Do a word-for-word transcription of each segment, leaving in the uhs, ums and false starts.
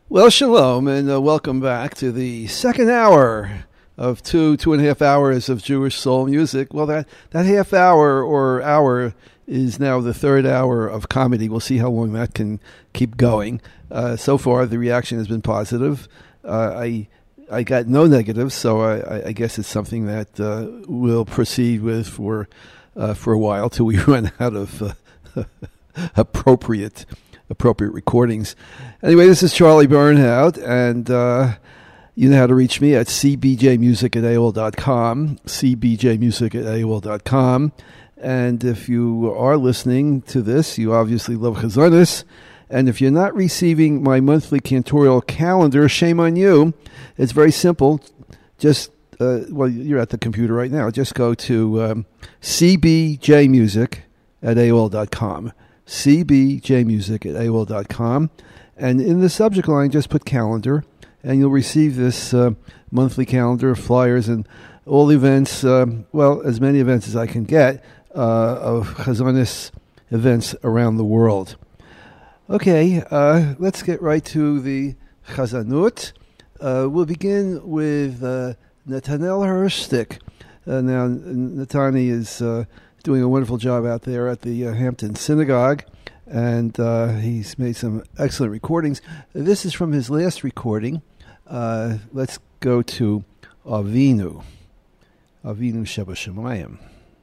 Well, shalom, and uh, welcome back to the second hour of two, two and a half hours of Jewish soul music. Well, that, that half hour or hour is now the third hour of comedy. We'll see how long that can keep going. Uh, so far, the reaction has been positive. Uh, I I got no negatives, so I, I guess it's something that uh, we'll proceed with for uh, for a while till we run out of uh, appropriate appropriate recordings. Anyway, this is Charlie Bernhout, and uh, you know how to reach me at c b j music at a o l dot com, c b j music at a o l dot com. And if you are listening to this, you obviously love Chazonis. And if you're not receiving my monthly cantorial calendar, shame on you. It's very simple. Just, uh, well, you're at the computer right now. Just go to um, c b j music at a o l dot com. c b j music at a o l dot com. And in the subject line, just put calendar, and you'll receive this uh, monthly calendar of flyers and all events, um, well, as many events as I can get, uh, of Chazonis events around the world. Okay, uh, let's get right to the Chazanut. Uh, we'll begin with uh, Nathaniel Herstick. Uh, now, Natani is uh, doing a wonderful job out there at the uh, Hampton Synagogue, and uh, he's made some excellent recordings. This is from his last recording. Uh, let's go to Avinu, Avinu Shebashamayim.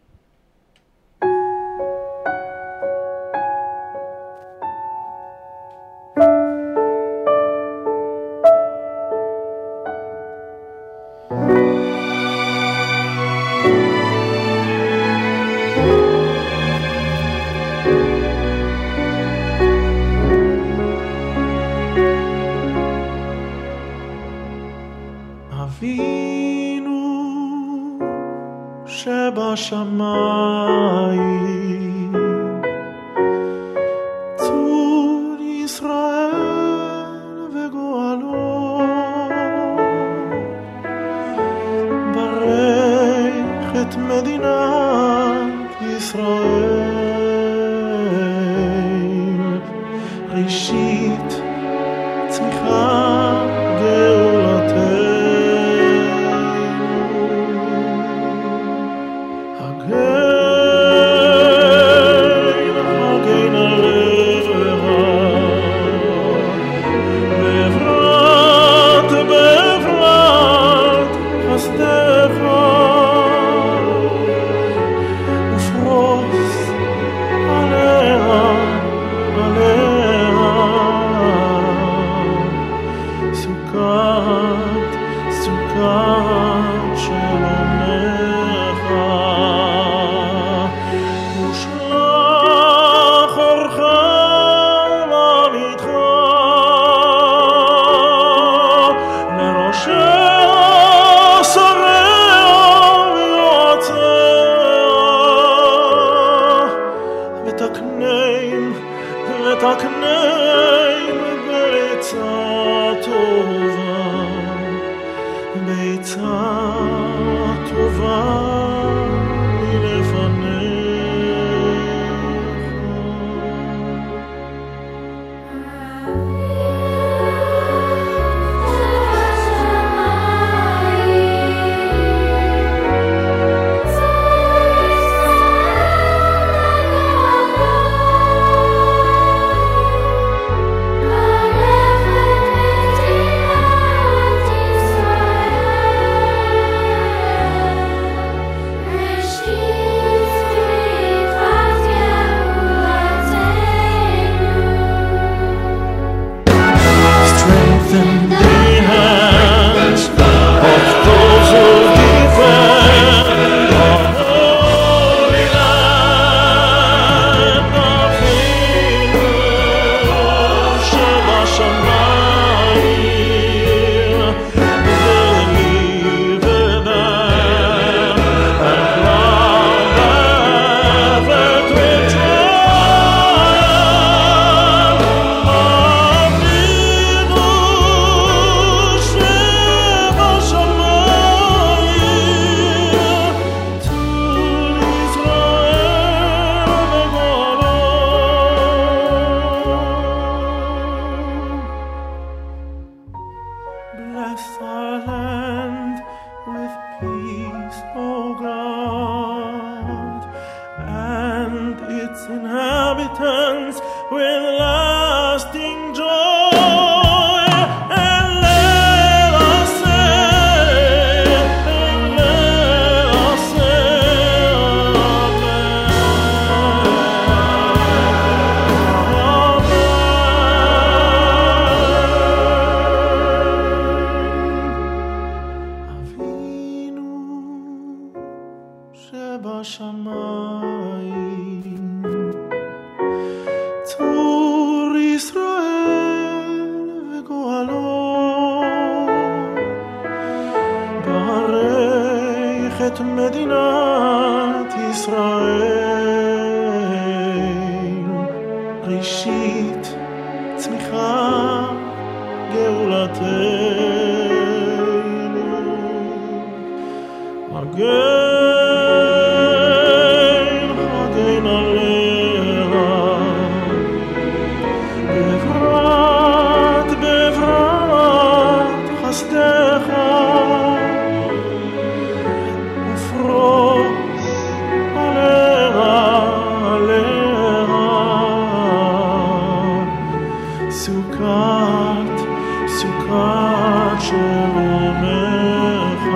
בשמיים צור ישראל וגואלו ברך את מדינת ישראל ראשית צמיחה גאולתנו Israel bless our land with peace, O God, and its inhabitants with lasting joy. And let us say, and let us say, Amen. Avinu שבשמיים, צור ישראל וגואלו, ברך את מדינת ישראל, ראשית צמיחה גאולתנו, הגן הגן עליה, בברת בברת חסדך, ופרוס עליה עליה סוכת סוכת שלומך.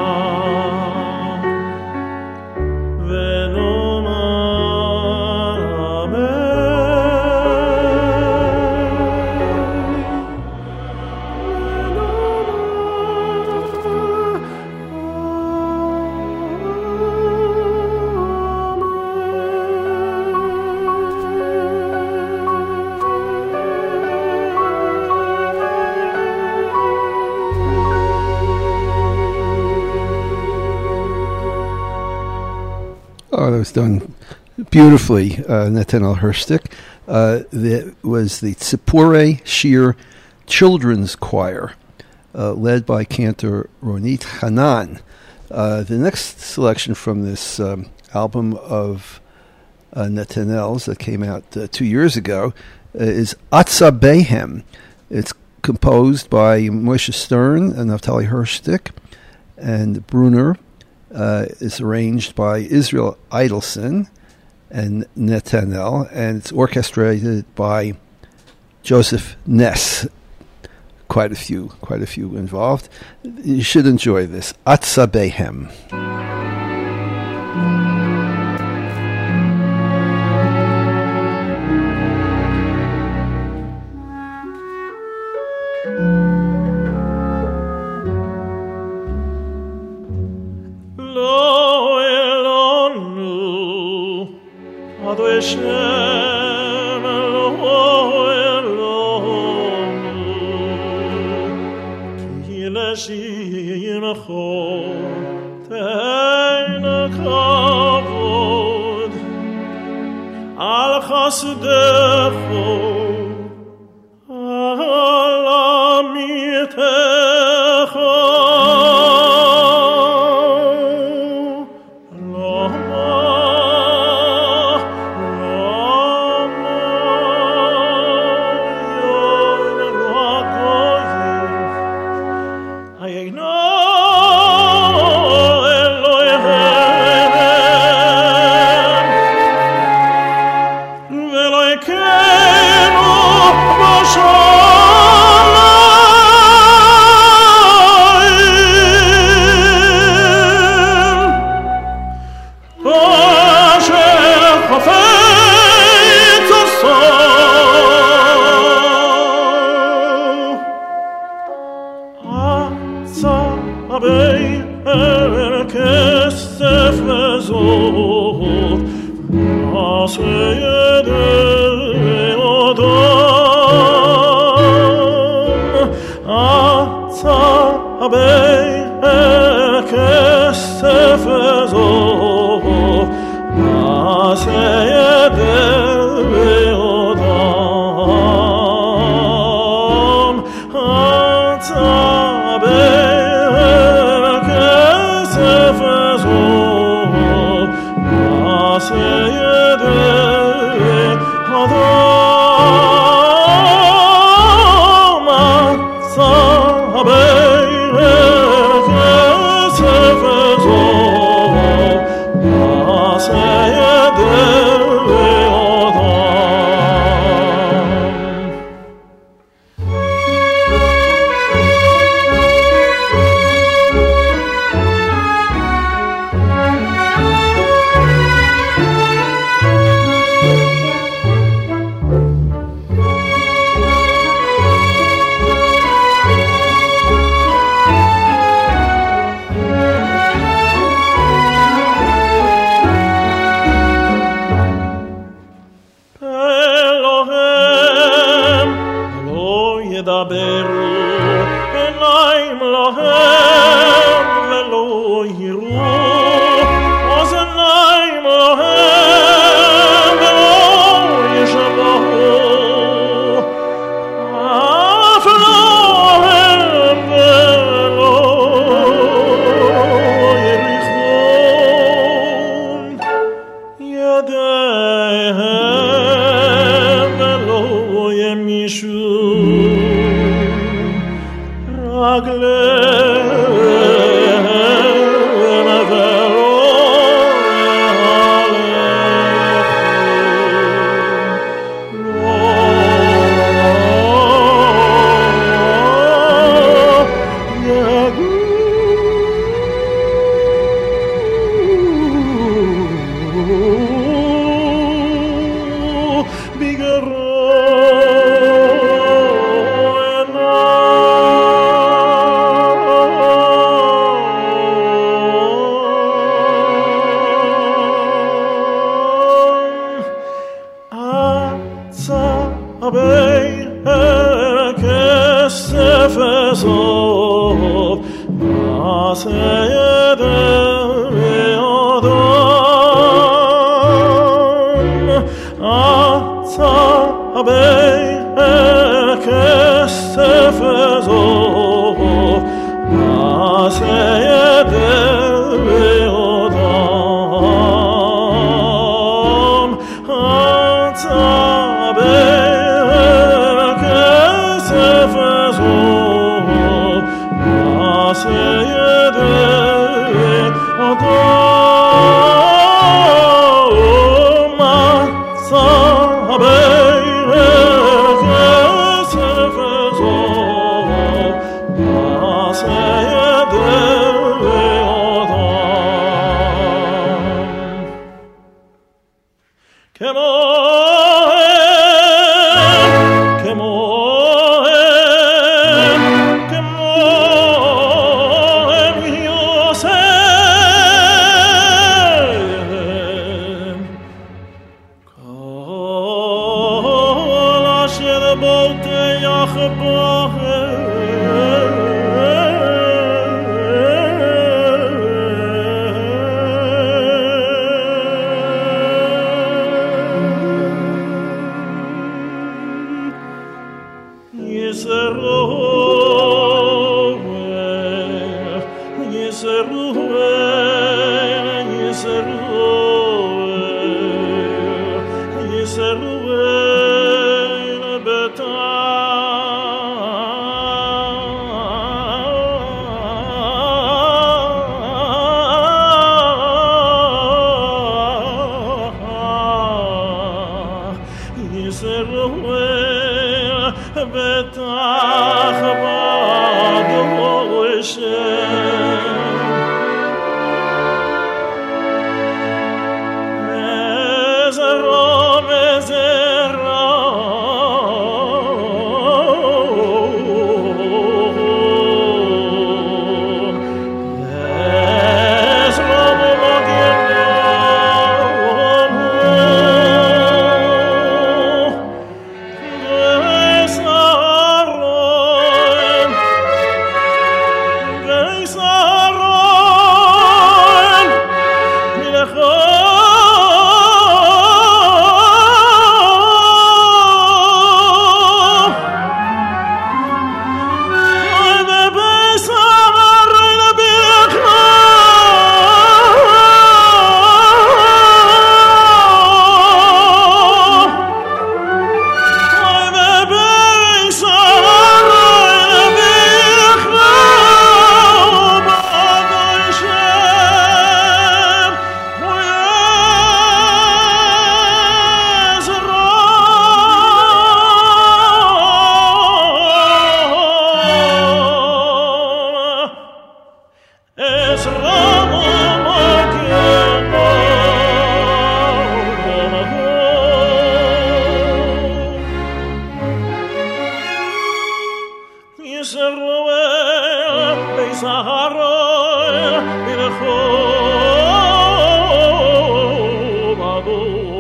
Oh, that was done beautifully, uh, Netanel Herstick. Uh, there was the Tzipore Shir Children's Choir, uh, led by cantor Ronit Hanan. Uh, the next selection from this um, album of uh, Netanel's that came out uh, two years ago uh, is Atza Behem. It's composed by Moshe Stern and Naftali Herstick, and Brunner uh, is arranged by Israel Idelson and Netanel, and it's orchestrated by Joseph Ness. Quite a few, quite a few involved. You should enjoy this. Atza Behem. Adom, Adom, Adom, ידברו עיניים להם ולא יראו אוזניים להם ולא ישמעו אף להם ולא יריחון ידיהם ולא ימישו רגליהם ולא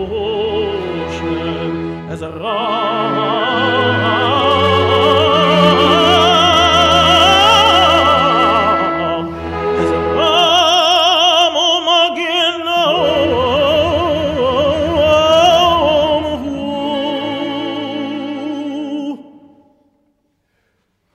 as a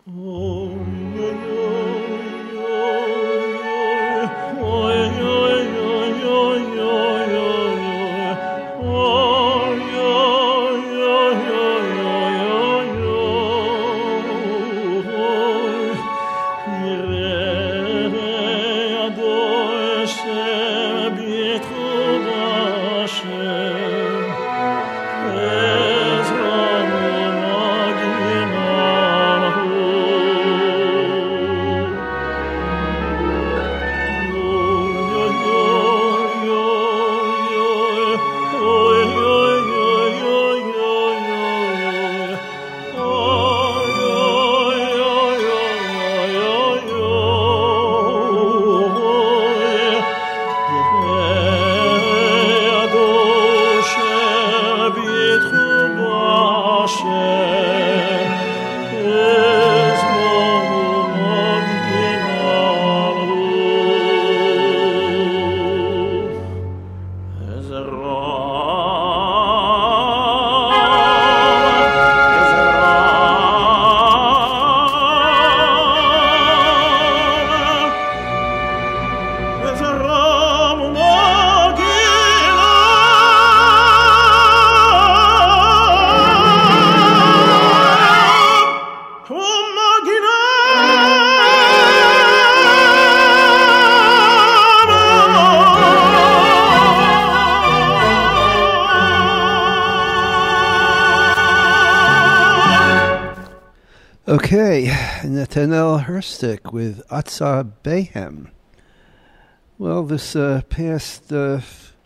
Okay, Netanel Herstik with Atza Behem. Well, this uh, past uh,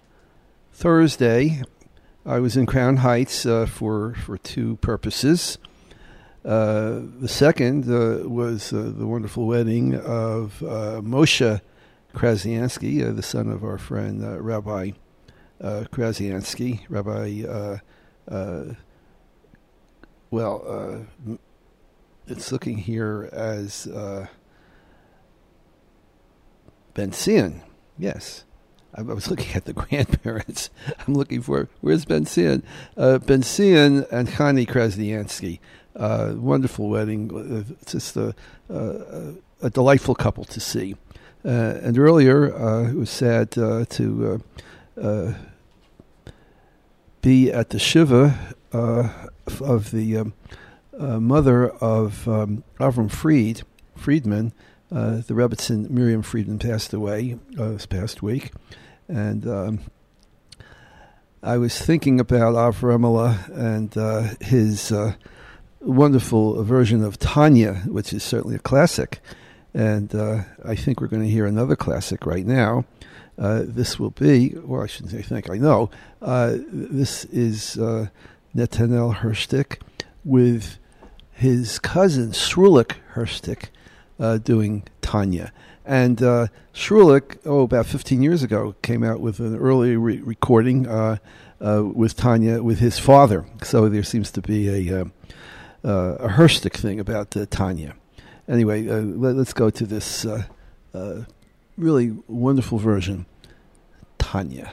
Thursday, I was in Crown Heights uh, for, for two purposes. Uh, the second uh, was uh, the wonderful wedding of uh, Moshe Krasiansky, uh, the son of our friend uh, Rabbi uh, Krasiansky. Rabbi, uh, uh, well, uh, it's looking here as uh, Ben Sion. Yes. I, I was looking at the grandparents. I'm looking for, where's Ben Sion? Uh, Ben Sion and Chani Krasiansky. Uh, wonderful wedding. It's just a, a, a delightful couple to see. Uh, and earlier, uh, it was sad uh, to uh, uh, be at the Shiva uh, of the um, uh, mother of um, Avram Fried, Friedman. Uh, the Rebbetzin Miriam Friedman passed away uh, this past week. And um, I was thinking about Avramela and uh, his uh, wonderful version of Tanya, which is certainly a classic. And uh, I think we're going to hear another classic right now. Uh, this will be, well, I shouldn't say think, I know. Uh, this is uh, Netanel Herstik with his cousin, Shrulik Herstik, uh, doing Tanya. And uh, Shrulik, oh, about fifteen years ago, came out with an early re- recording uh, uh, with Tanya with his father. So there seems to be a, uh, uh, a Herstik thing about uh, Tanya. Anyway, uh, let, let's go to this uh, uh, really wonderful version, Tanya.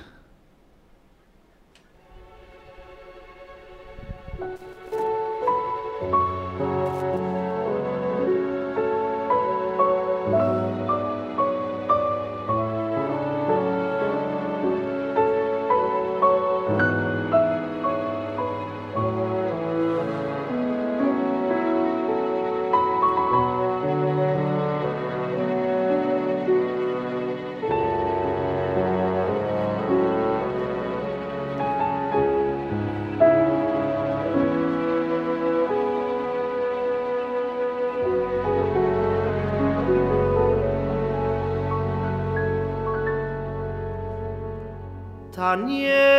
Tanya,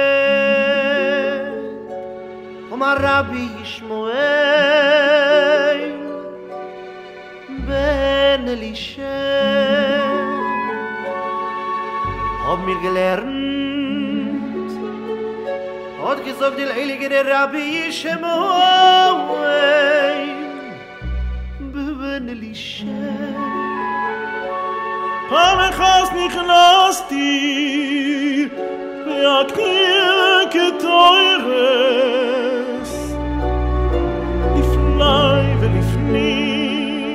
Omar Rabbi Yishmael Ben Elisha, hab mir gelernt, hat gesagt der heilige Rabbi Yishmael Ben Elisha. פעם אחת נכנסתי להכיר כתוירס לפני ולפנים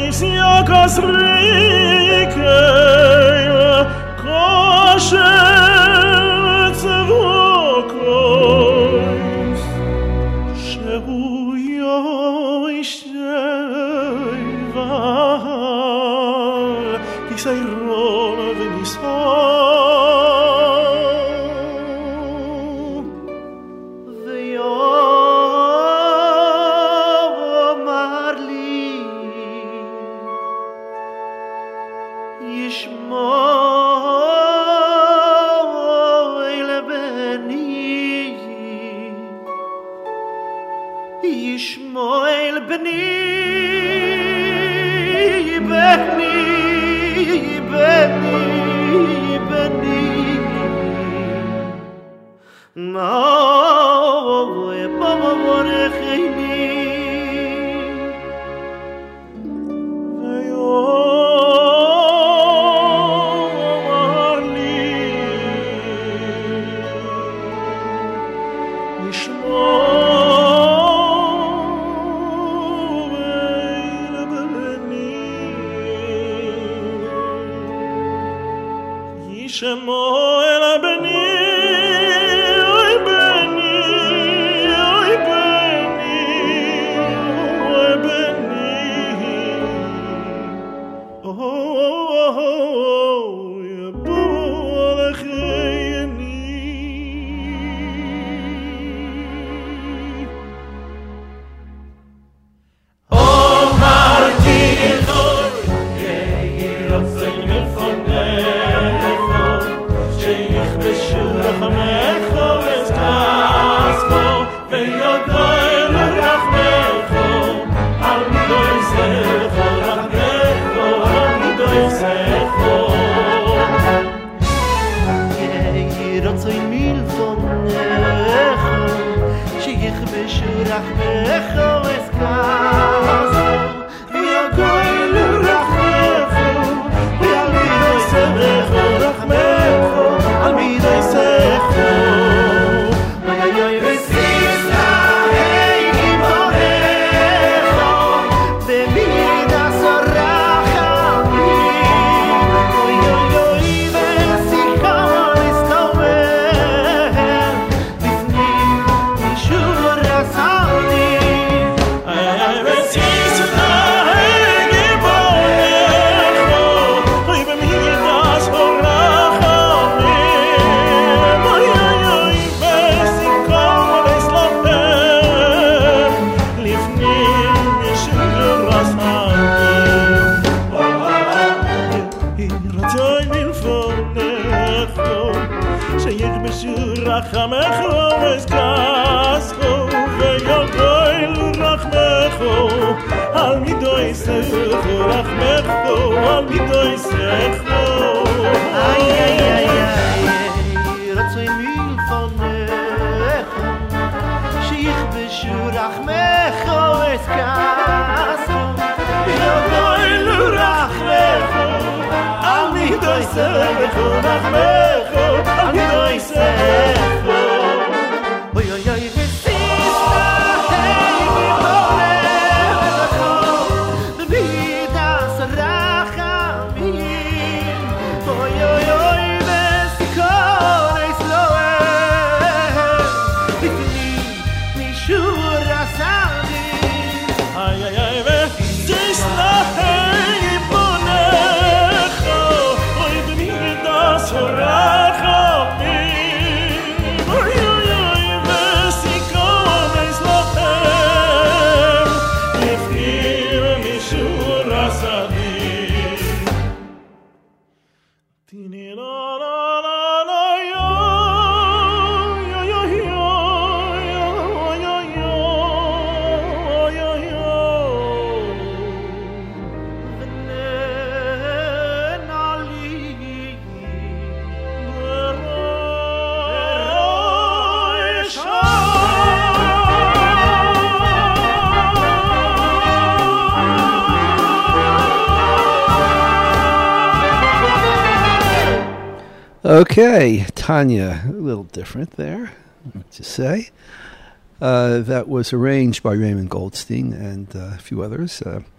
Okay, Tanya, a little different there, to say. Uh, that was arranged by Raymond Goldstein and uh, a few others. Uh,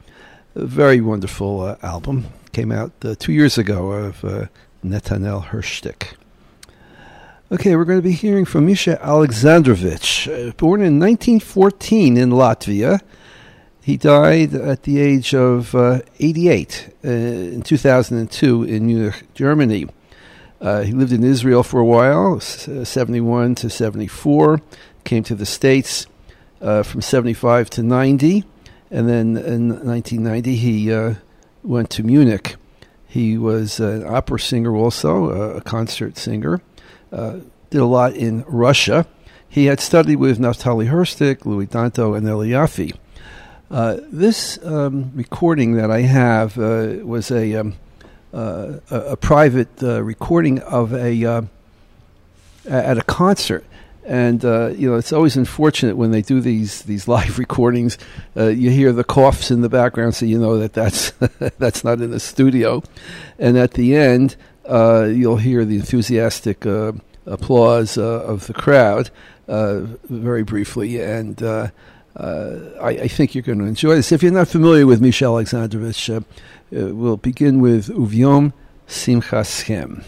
a very wonderful uh, album. Came out uh, two years ago of uh, Netanel Hershtik. Okay, we're going to be hearing from Misha Alexandrovich, uh, born in nineteen fourteen in Latvia. He died at the age of uh, eighty-eight uh, in two thousand two in Munich, Germany. Uh, he lived in Israel for a while, seventy-one to seventy-four, came to the States uh, from seventy-five to ninety, and then in nineteen ninety he uh, went to Munich. He was an opera singer also, uh, a concert singer, uh, did a lot in Russia. He had studied with Naftali Hershtik, Louis Danto, and Eli Yaffe. Uh, this um, recording that I have uh, was a... Um, Uh, a, a private uh, recording of a uh, at a concert, and uh, you know it's always unfortunate when they do these these live recordings. Uh, you hear the coughs in the background, so you know that that's that's not in the studio. And at the end, uh, you'll hear the enthusiastic uh, applause uh, of the crowd, uh, very briefly, and uh, uh, I, I think you're going to enjoy this. If you're not familiar with Misha Alexandrovich, uh, Uh, we'll begin with Uvyom Simchaschem.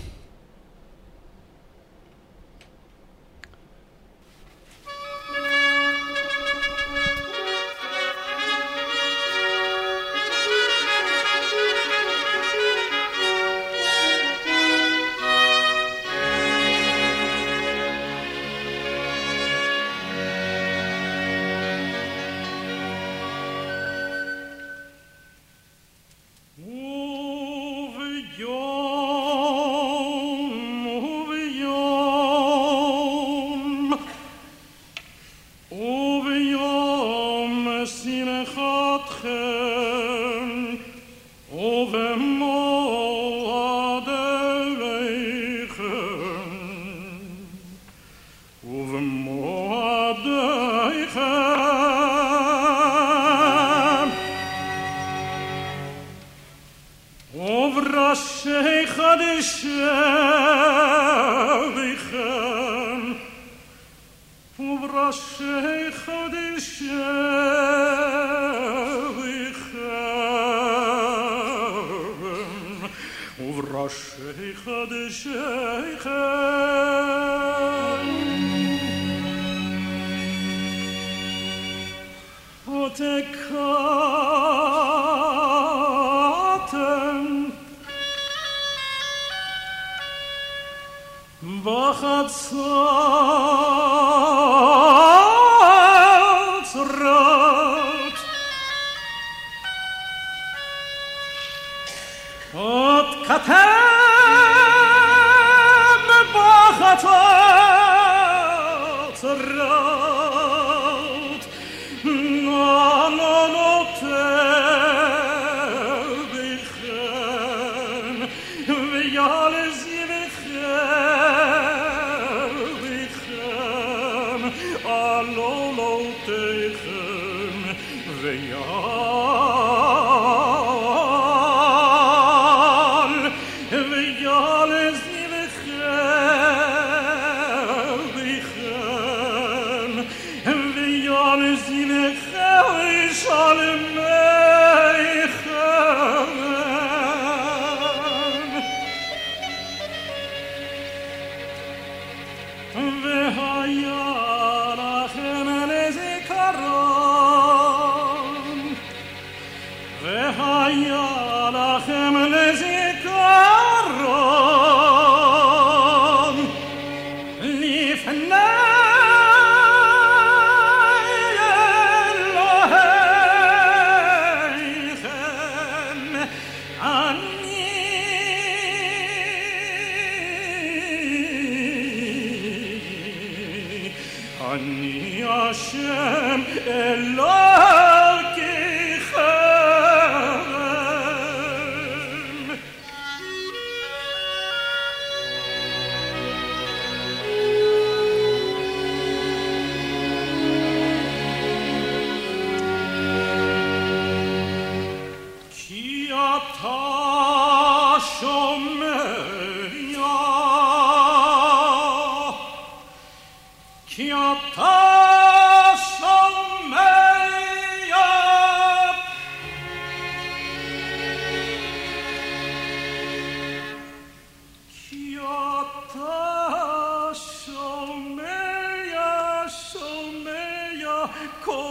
Ki ata shomer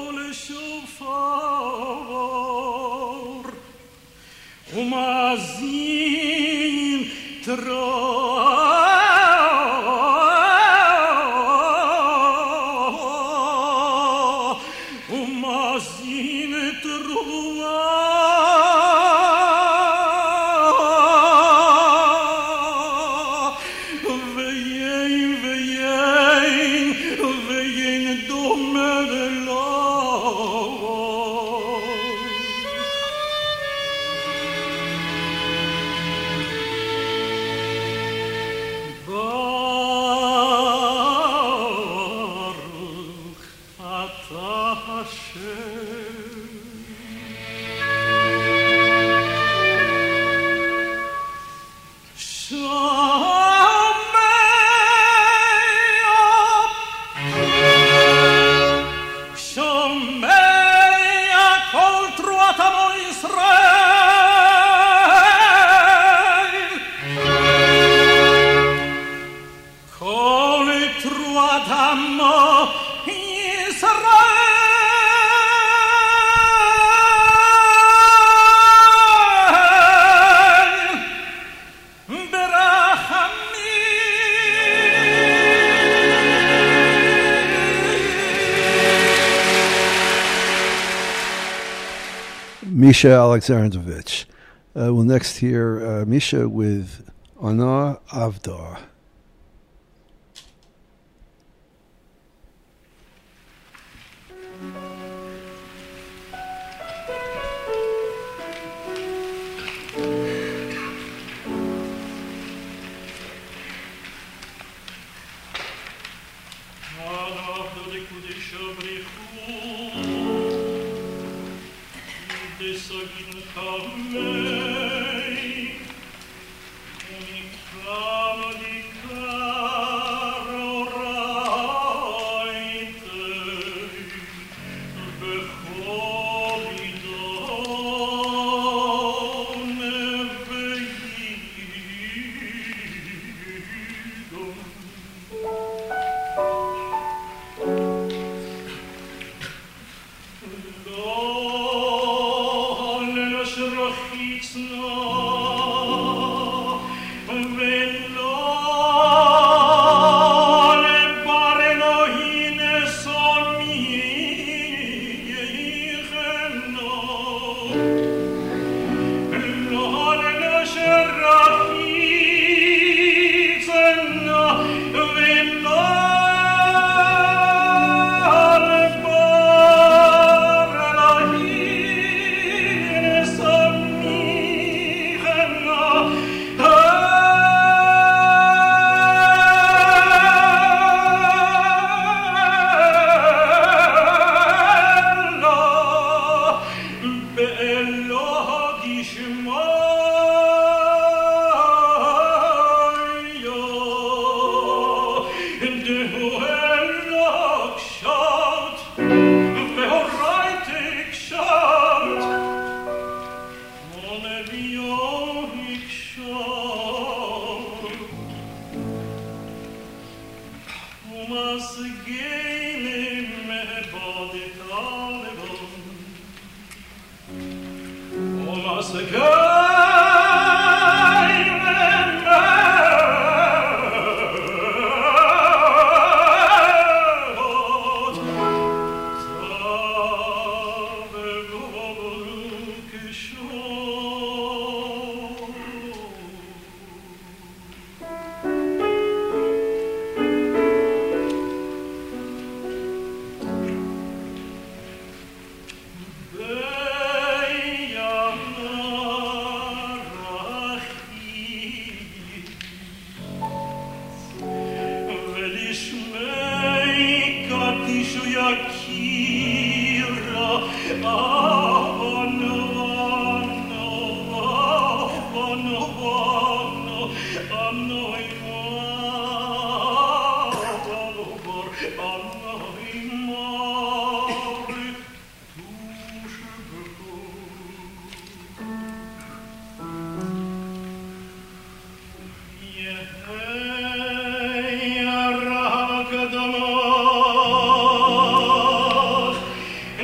קול שופר ומאזין תרועה ומאזין תרועה ויין ויין ויין דומה לו ברוך אתה השם שומע שומע כל תרועת עמו ישראל כל תרועת עמו ישראל Misha Alexandrovich. Uh, we'll next hear uh, Misha with Ana Avdar. Beyana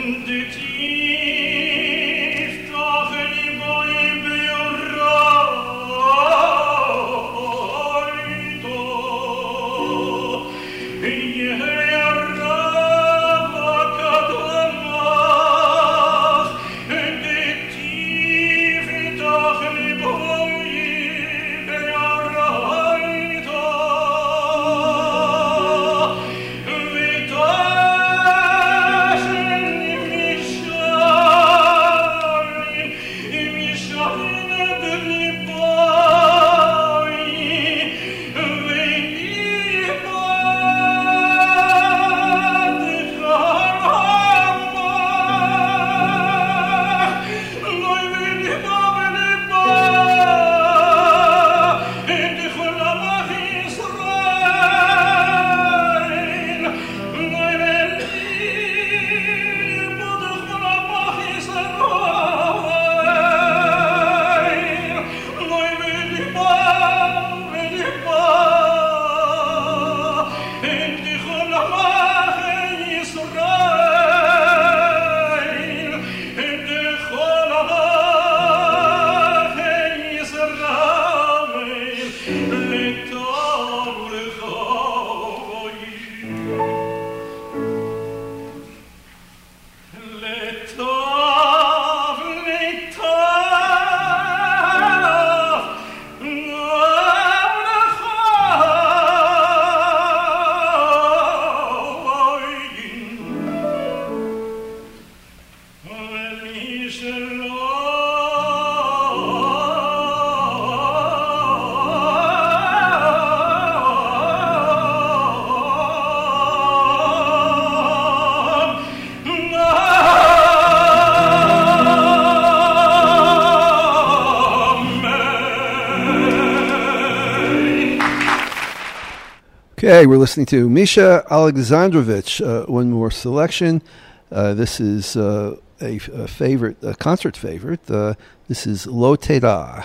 Okay, we're listening to Misha Alexandrovich. Uh, one more selection. Uh, this is uh, a, a favorite, a concert favorite. Uh, this is Lo Teda.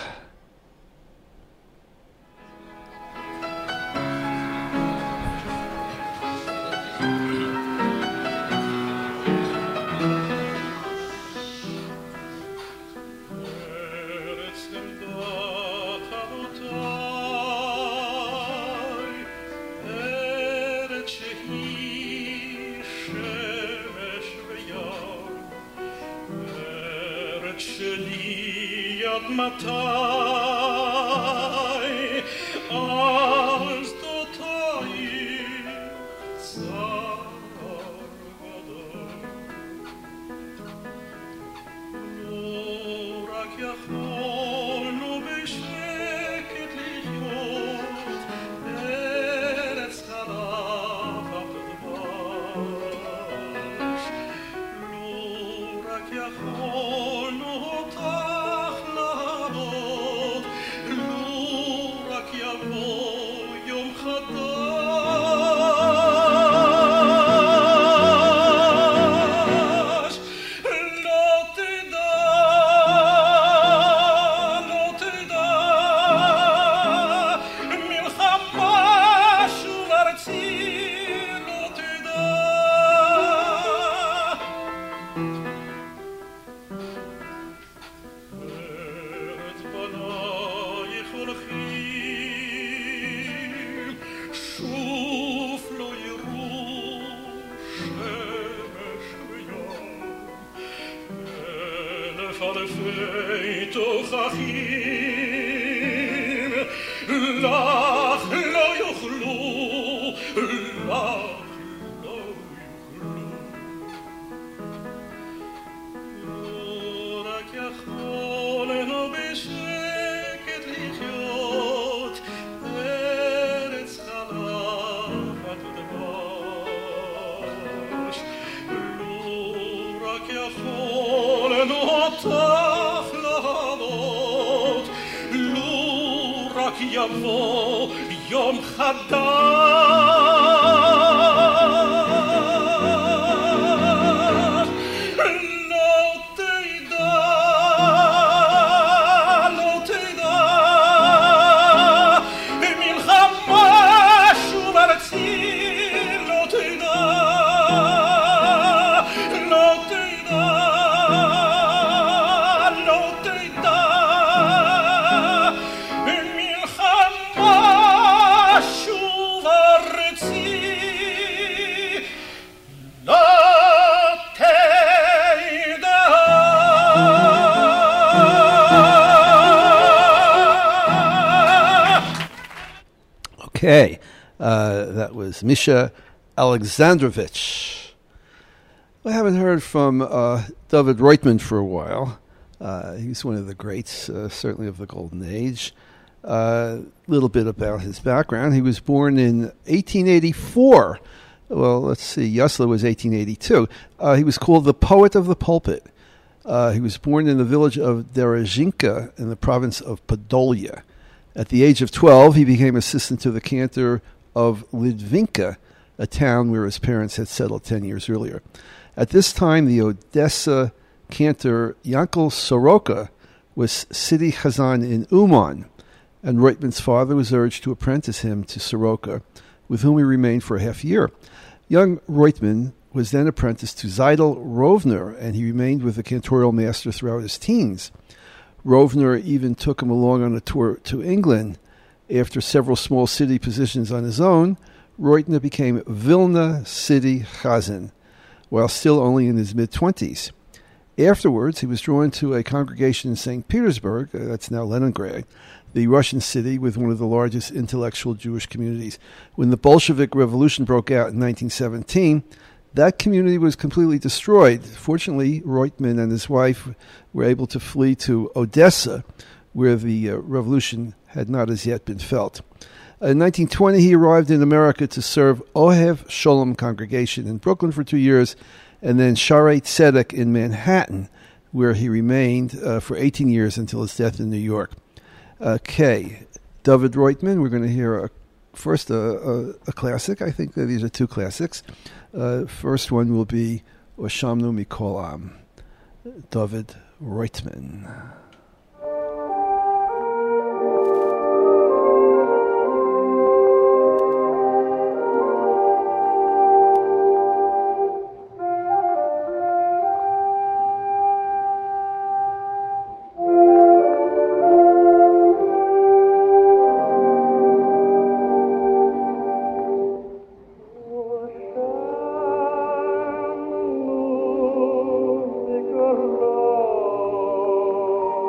יבוא יום חדש לא תדע לא תדע מלחמה שוב ארצי לא תדע לא תדע Okay, uh, that was Misha Alexandrovich. I haven't heard from uh, David Reutemann for a while. Uh, he's one of the greats, uh, certainly of the Golden Age. A uh, little bit about his background. He was born in eighteen eighty-four. Well, let's see. Yosler was eighteen eighty-two. Uh, he was called the Poet of the Pulpit. Uh, he was born in the village of Derezhinka in the province of Podolia. At the age of twelve, he became assistant to the cantor of Lidvinka, a town where his parents had settled ten years earlier. At this time, the Odessa cantor Yankel Soroka was city chazan in Uman, and Reutemann's father was urged to apprentice him to Soroka, with whom he remained for a half year. Young Reutemann was then apprenticed to Zeidel Rovner, and he remained with the cantorial master throughout his teens. Rovner even took him along on a tour to England. After several small city positions on his own, Reutemann became Vilna city chazan, while still only in his mid-twenties. Afterwards, he was drawn to a congregation in Saint Petersburg, uh, that's now Leningrad, the Russian city with one of the largest intellectual Jewish communities. When the Bolshevik Revolution broke out in nineteen seventeen, that community was completely destroyed. Fortunately, Reutemann and his wife were able to flee to Odessa, where the uh, revolution had not as yet been felt. In nineteen twenty, he arrived in America to serve Ohev Sholom congregation in Brooklyn for two years, and then Sharei Tzedek in Manhattan, where he remained uh, for eighteen years until his death in New York. Okay, David Reutemann, we're going to hear a, first a, a, a classic. I think that these are two classics. Uh, first one will be Oshamnu Mikol Am, David Reutemann. Oh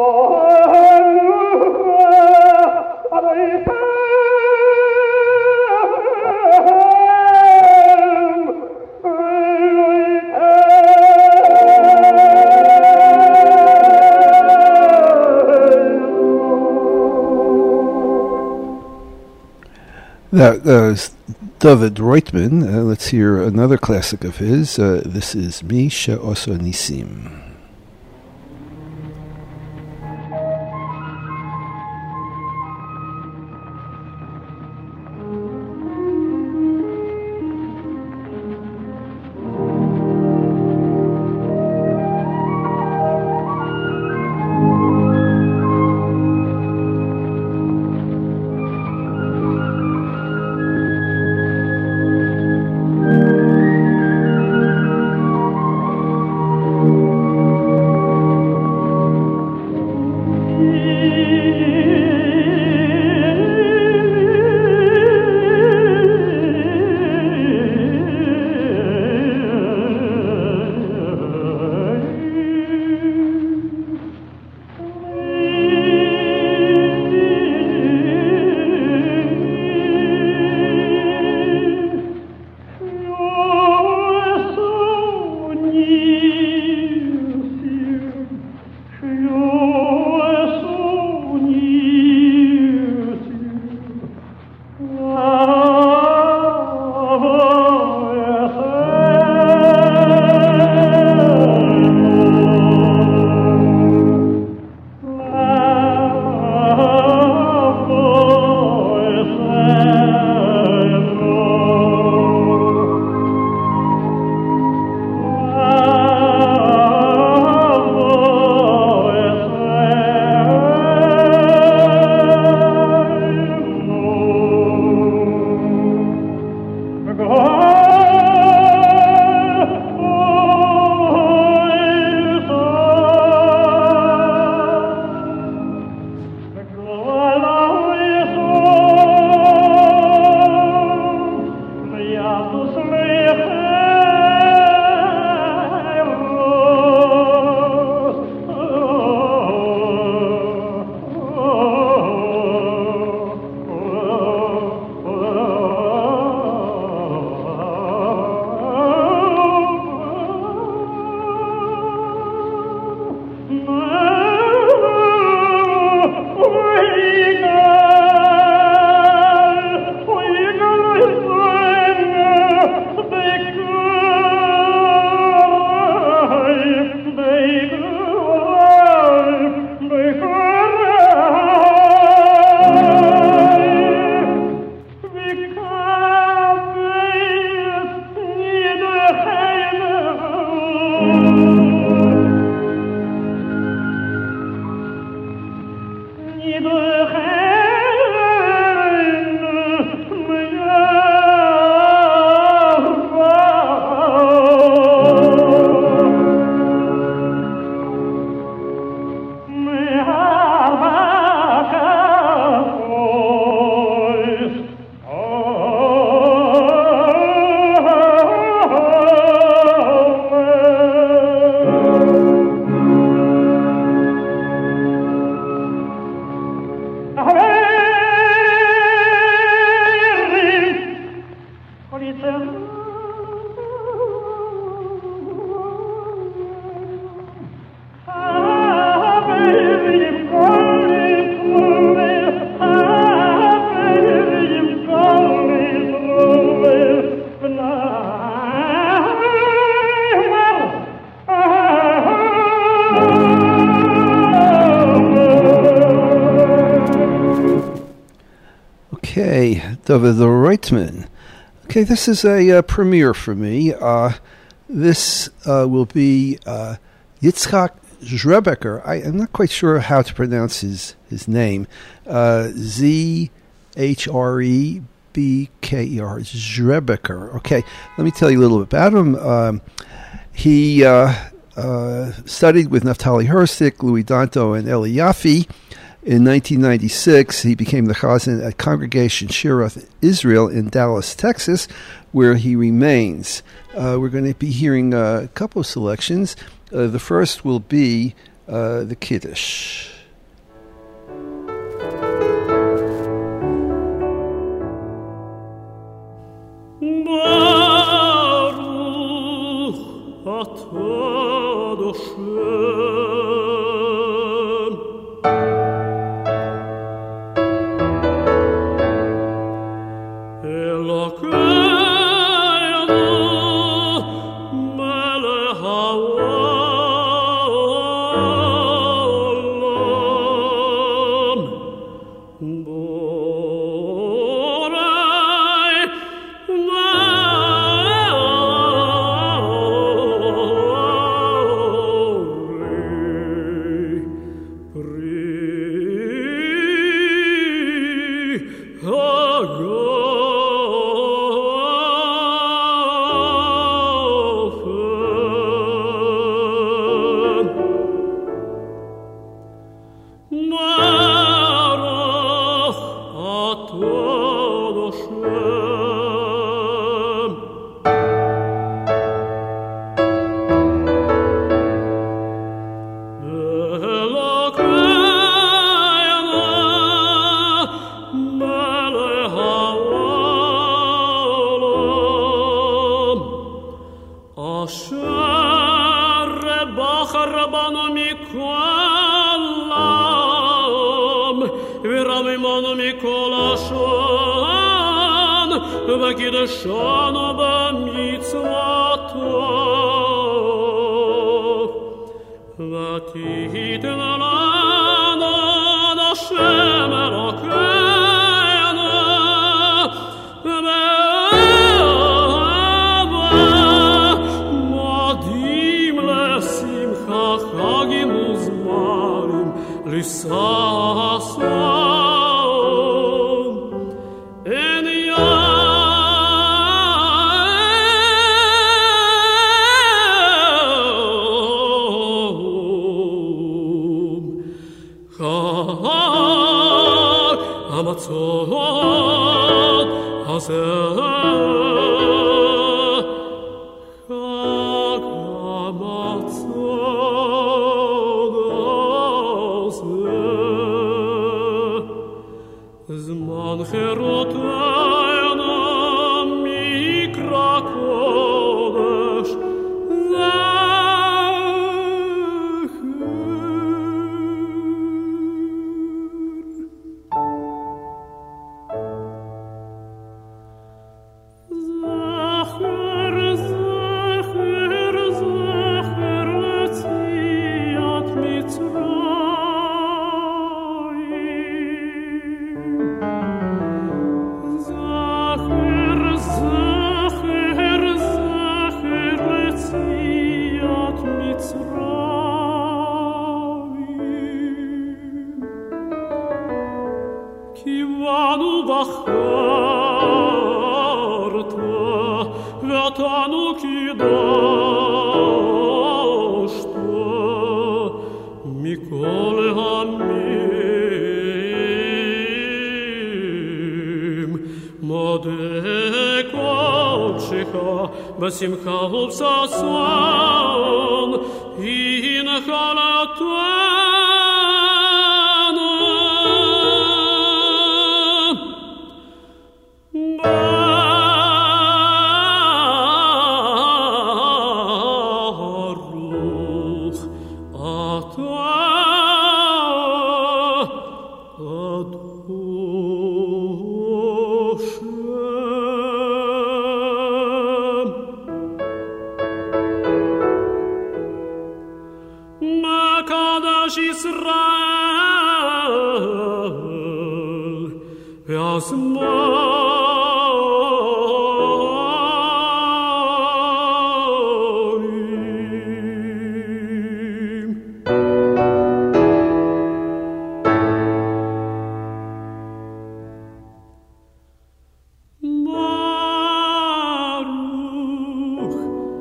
That was David Reutemann. Uh, let's hear another classic of his. Uh, this is Mi She'osa Nisim. David Reutemann. Okay, this is a uh, premiere for me. Uh, this uh, will be uh, Yitzhak Zhrebeker. I am not quite sure how to pronounce his, his name. Uh, Z H R E B K E R. Zhrebeker. Okay, let me tell you a little bit about him. Um, he uh, uh, studied with Naftali Herstik, Louis Danto, and Eli Yaffe. In nineteen ninety-six, he became the chazan at Congregation Shirath Israel in Dallas, Texas, where he remains. Uh, we're going to be hearing a couple of selections. Uh, the first will be uh, the Kiddush. Hashem v'kiddushanu b'mitzvoto v'titin lanu Hashem Elokeinu be'ava modim lesimcha chagim uzmarim lisason en yom chag hamatzot hazeh chag hamatzot hazeh zman cherotenu mikra kodesh Zacher, zacher, zacher, letziat Mitzrayim. Zacher, zacher, zacher, letziat Mitzrayim. Kivanu bacharta v'atanu kidashta mikol hamim modeh kodshecha b'simcha ubsason hincha latanu Baruch atah Makadosh Yisrael v'asmoim Baruch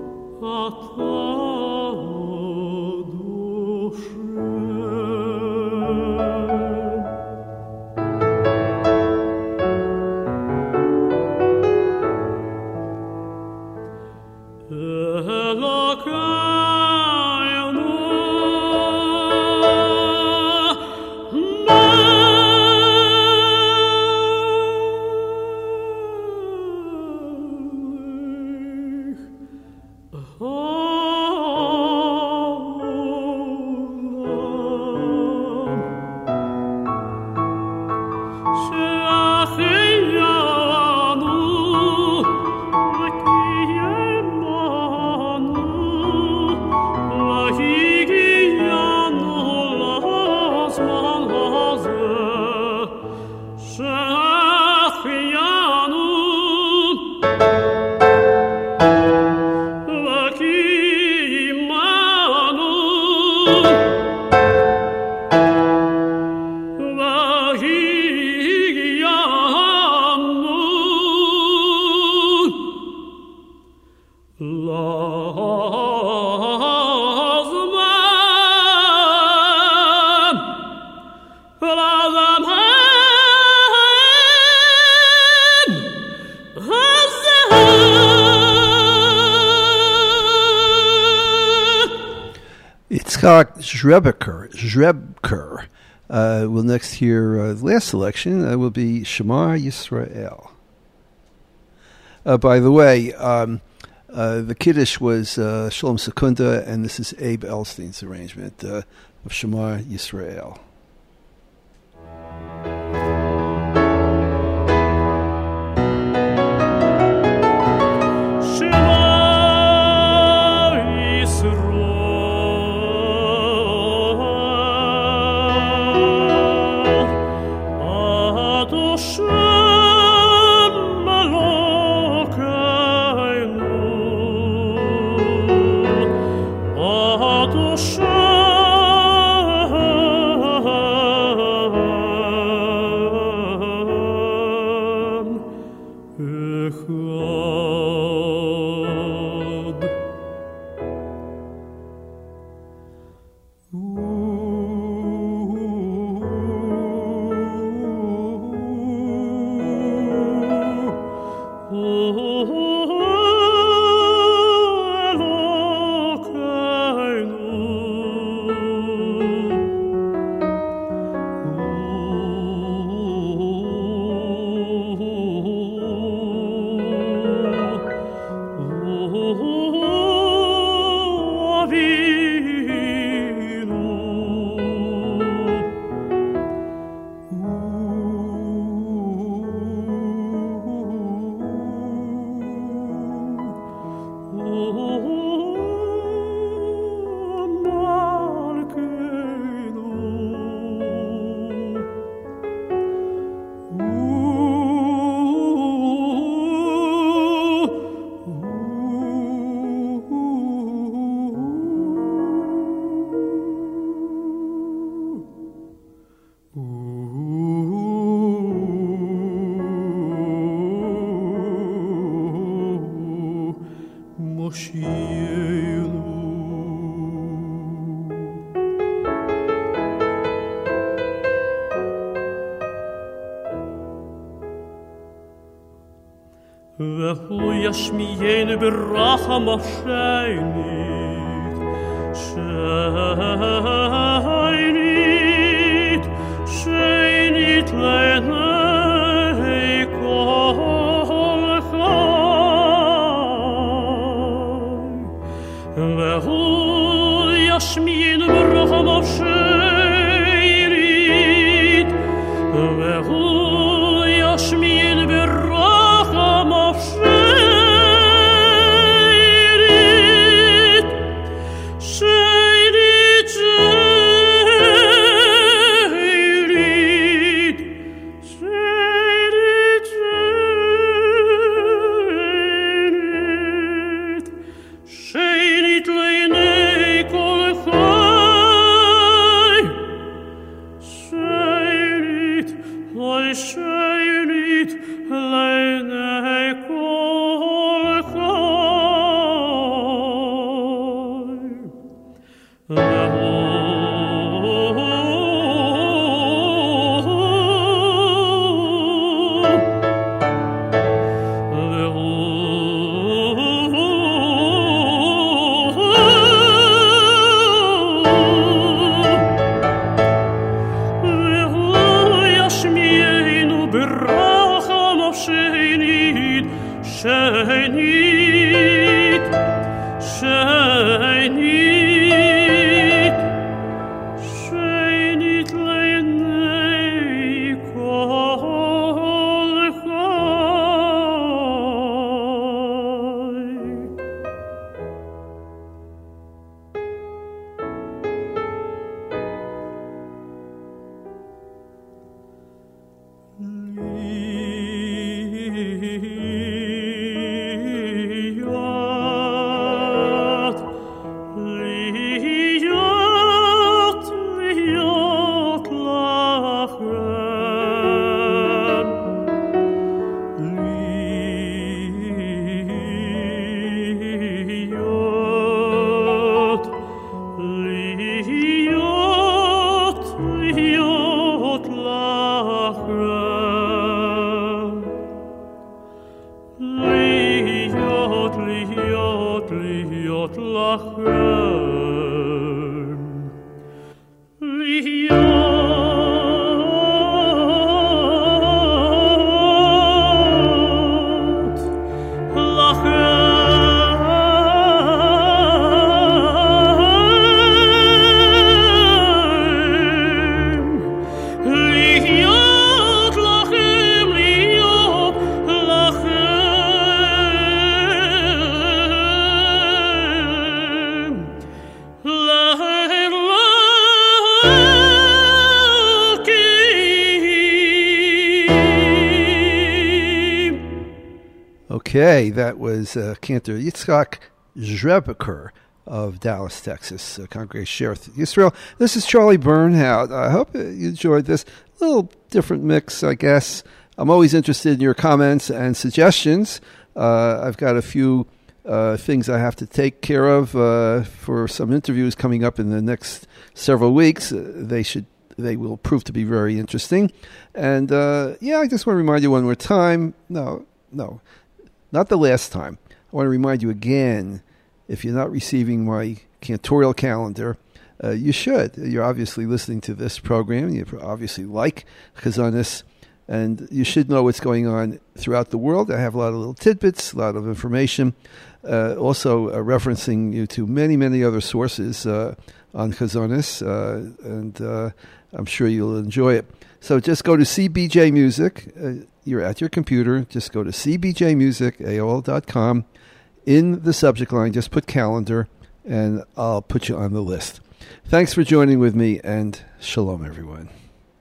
atah Yitzhak Zrebker, Zrebker. Uh, we'll next hear uh, the last selection. Uh, will be Shema Yisrael. Uh, by the way, um, uh, the Kiddush was uh, Shalom Sekunda, and this is Abe Elstein's arrangement uh, of Shema Yisrael. והוא ישמיענו ברחם השנית, שנית, שנית לעיני כל חי, והוא ישמיענו ברחם השנית, והוא ישמיענו ברחם השנית, שנית, שנית, שנית, שנית לעיני כל חי, שנית, אוי שנית לעיני כל והוא ישמיענו ברחם השנית, שנית, שנית, שנית לעיני כל חי. להיות, להיות, להיות לכם, להיות, להיות, להיות לכם, להיות, להיות, להיות לכם, להיות לכם, להיות לכם, להיות Okay, that was uh, Cantor Yitzchak Zrebeker of Dallas, Texas, uh, Congregation Shearith Yisrael. This is Charlie Bernhout. I hope you enjoyed this. A little different mix, I guess. I'm always interested in your comments and suggestions. Uh, I've got a few uh, things I have to take care of uh, for some interviews coming up in the next several weeks. Uh, they should, they will prove to be very interesting. And uh, yeah, I just want to remind you one more time. No, no. Not the last time. I want to remind you again, if you're not receiving my cantorial calendar, uh, you should. You're obviously listening to this program. You obviously like Chazonis, and you should know what's going on throughout the world. I have a lot of little tidbits, a lot of information, uh, also uh, referencing you to many, many other sources uh, on Chazonis, uh, and uh, I'm sure you'll enjoy it. So just go to C B J Music. Uh, you're at your computer. Just go to c b j music a o l dot com. In the subject line, just put calendar, and I'll put you on the list. Thanks for joining with me, and shalom, everyone.